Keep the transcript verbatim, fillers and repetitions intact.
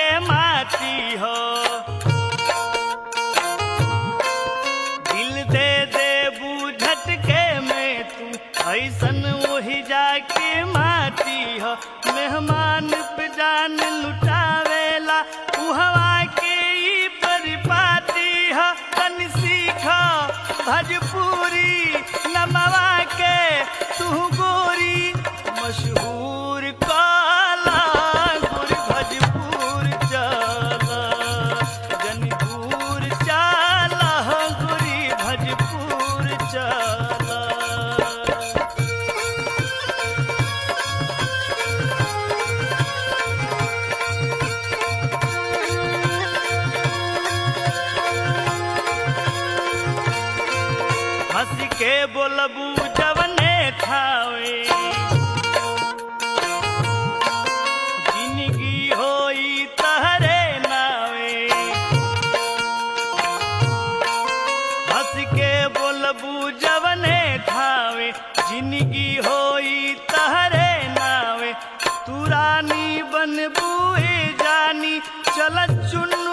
के माटी हो। दिल दे दे बूझट के में तू ऐसन वही जाके माटी हो। मेहमान पे जान लुटावेला उ हवा के ई परिपाटी हो। तन सीख भोजपुरी नमवा के तू गोरी मशहूर काला गोरी भोजपुर चला जन दूर चला गोरी भोजपुर चला। हंस के बोलबू जवने थावे जिंदगी होई तहरे नावे। हंस के बोलबू जवने थावे जिंदगी होई तहरे नावे। तू रानी बनबू ए जानी चल चुन्नू